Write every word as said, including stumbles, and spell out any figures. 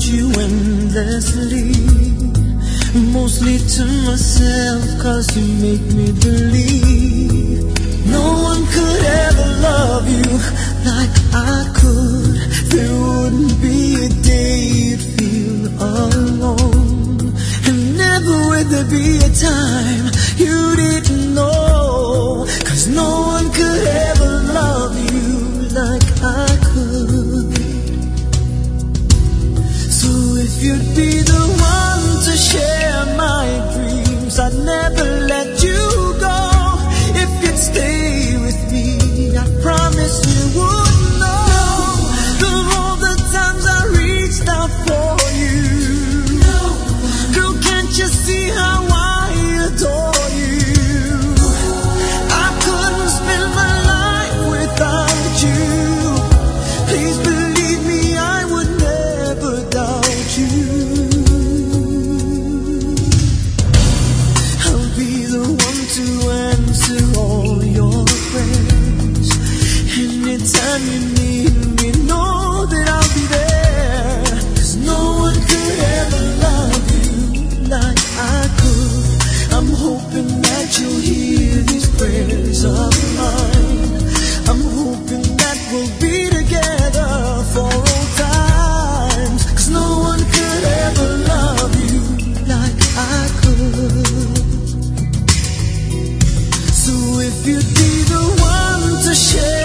you endlessly, mostly to myself, 'cause you make me believe no one could ever love you like I could. There wouldn't be a day you'd feel alone, and never would there be a time you didn't know, 'cause no one could ever love you like I could. So if you'd be the one to share my dreams, I'd never let you go. If you'd stay with me, I promise you would know of all the times I reached out for you. Girl, can't you see how I adore you? I couldn't spend my life without you. Please believe me, I would never doubt you. I'll be the one to answer all your prayers. Anytime you need me, know that I'll be there, 'cause no one could ever love you like I could. I'm hoping that you'll hear these prayers of mine. I'm hoping that we'll be together for all times, 'cause no one could ever love you like I could. So if you'd be the one to share